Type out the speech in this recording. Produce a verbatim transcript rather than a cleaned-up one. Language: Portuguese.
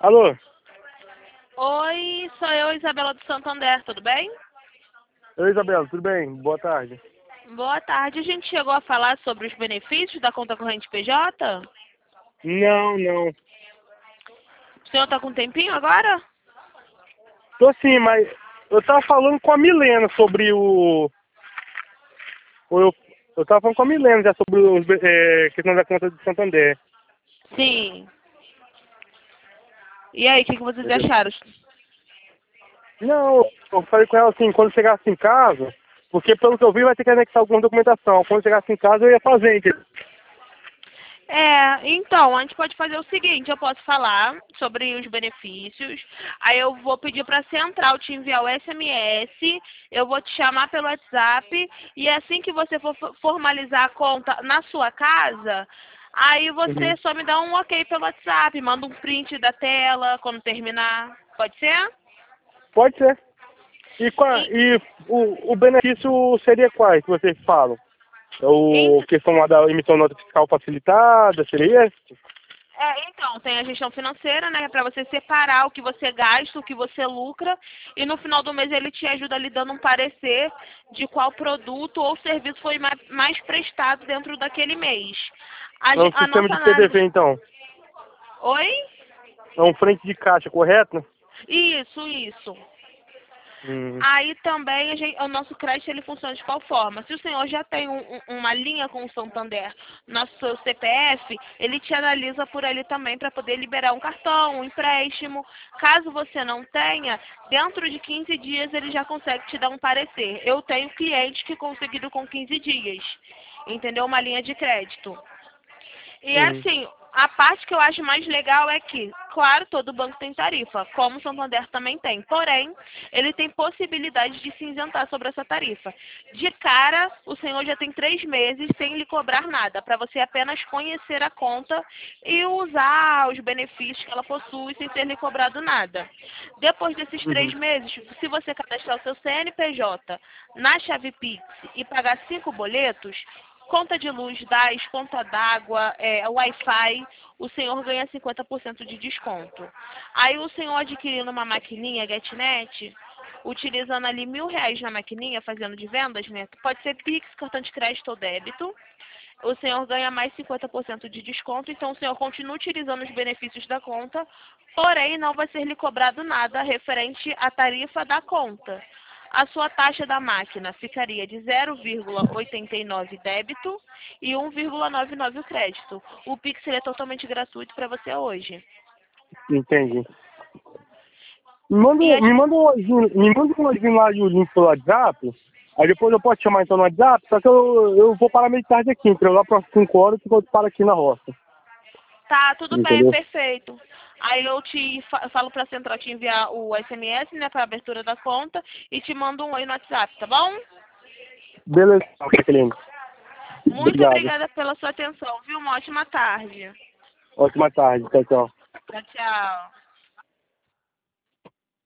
Alô? Oi, sou eu, Isabela do Santander, tudo bem? Oi, Isabela, tudo bem? Boa tarde. Boa tarde. A gente chegou a falar sobre os benefícios da conta corrente P J? Não, não. O senhor está com um tempinho agora? Tô sim, mas eu tava falando com a Milena sobre o... o eu, eu tava falando com a Milena já sobre os, é, questão da conta de Santander. Sim. E aí, o que, que vocês Entendeu? acharam? Não, eu falei com ela assim, quando chegasse em casa, porque pelo que eu vi vai ter que anexar alguma documentação. Quando chegasse em casa eu ia fazer, entendeu? É, então, a gente pode fazer o seguinte, eu posso falar sobre os benefícios, aí eu vou pedir para a central te enviar o S M S, eu vou te chamar pelo WhatsApp, e assim que você for formalizar a conta na sua casa, aí você Uhum. só me dá um ok pelo WhatsApp, manda um print da tela quando terminar, pode ser? Pode ser. E, qua- E, e o, o benefício seria quais que vocês falam? O questão lá da emissão de nota fiscal facilitada, seria esse? É, então, tem a gestão financeira, né, para você separar o que você gasta, o que você lucra, e no final do mês ele te ajuda ali dando um parecer de qual produto ou serviço foi mais, mais prestado dentro daquele mês. A, É ge- um a sistema nossa de P D V, análise... então. Oi? É um frente de caixa, correto? Isso, isso. Hum. Aí também a gente- o nosso crédito ele funciona de qual forma? Se o senhor já tem um- um- uma linha com o Santander no seu C P F, ele te analisa por ali também para poder liberar um cartão, um empréstimo. Caso você não tenha, dentro de quinze dias ele já consegue te dar um parecer. Eu tenho clientes que conseguiram com quinze dias, entendeu? Uma linha de crédito. E Uhum. assim, a parte que eu acho mais legal é que, claro, todo banco tem tarifa, como o Santander também tem. Porém, ele tem possibilidade de se isentar sobre essa tarifa. De cara, o senhor já tem três meses sem lhe cobrar nada, para você apenas conhecer a conta e usar os benefícios que ela possui sem ter lhe cobrado nada. Depois desses três Uhum. meses, se você cadastrar o seu C N P J na chave Pix e pagar cinco boletos, conta de luz, gás, conta d'água, é, Wi-Fi, o senhor ganha cinquenta por cento de desconto. Aí o senhor adquirindo uma maquininha GetNet, utilizando ali mil reais na maquininha, fazendo de vendas, né? Pode ser Pix, cartão de crédito ou débito. O senhor ganha mais cinquenta por cento de desconto, então o senhor continua utilizando os benefícios da conta, porém não vai ser lhe cobrado nada referente à tarifa da conta. A sua taxa da máquina ficaria de zero vírgula oitenta e nove débito e um vírgula noventa e nove o crédito. O Pix é totalmente gratuito para você hoje. Entendi. Me manda, E um- as... me manda um login, me manda um login lá e o link pelo WhatsApp. Aí depois eu posso te chamar então no WhatsApp, só que eu, eu vou parar meio tarde aqui, entendeu? Lá para cinco horas que eu paro aqui na roça. Tá, tudo bem, Entendeu? perfeito. Aí eu te fa- falo para a central te enviar o S M S, né, para abertura da conta e te mando um oi no WhatsApp, tá bom? Beleza, Jacqueline. Muito Obrigado. obrigada pela sua atenção, viu? Uma ótima tarde. Ótima tarde. Tchau, tchau. Tchau, tchau.